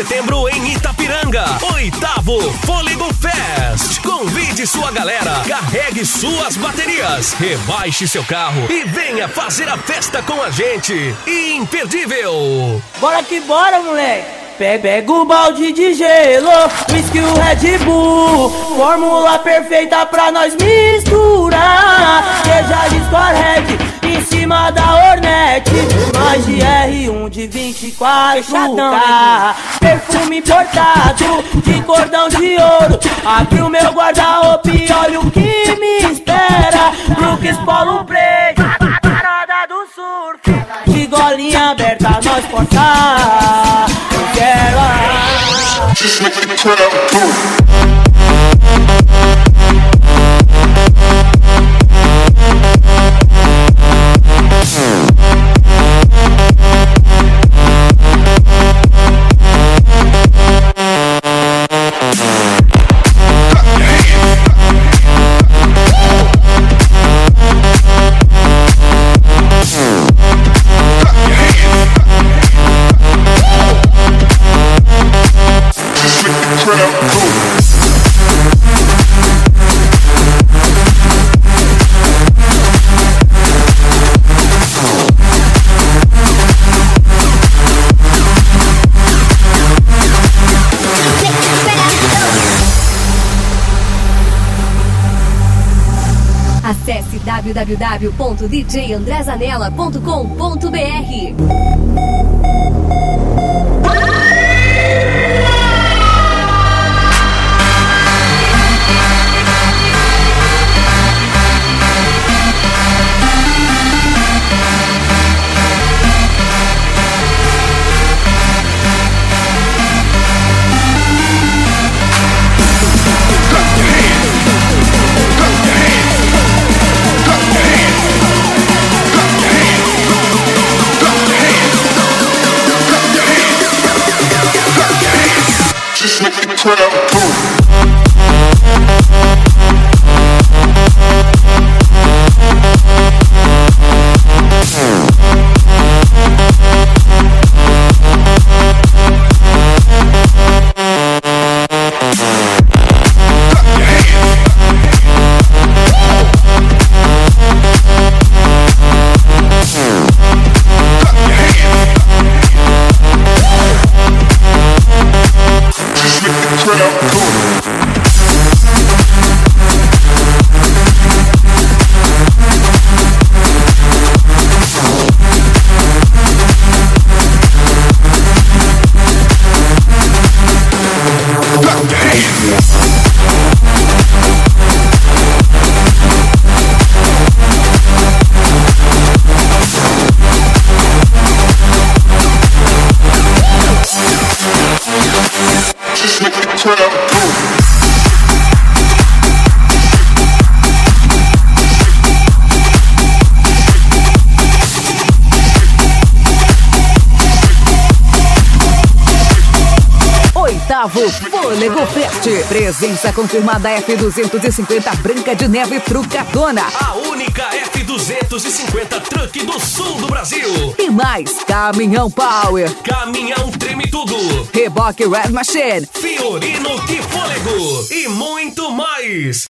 setembro em Itapiranga. 8º Fôlego Fest. Convide sua galera, carregue suas baterias, rebaixe seu carro e venha fazer a festa com a gente. Imperdível. Bora que bora, moleque. Pega o balde de gelo, whisky e o Red Bull, fórmula perfeita pra nós misturar. Seja de Squarehead em cima da Hornet, nós de R1 de 24K, perfume importado de cordão de ouro. Abri o meu guarda-roupa e olha o que me espera. Brooks Polo Preto, parada do surf, de golinha aberta nós portar. Just make the crowd move. Acesse www.djandrezanella.com.br. Just make the crowd move. Just make the crowd move. Oitavo Fôlego Fest. Presença confirmada F250 Branca de Neve Trucadona. A única F250 Truck do sul do Brasil. E mais, Caminhão Power, Caminhão Treme Tudo, Reboque Red Machine, Fiorino Que Fôlego e muito mais.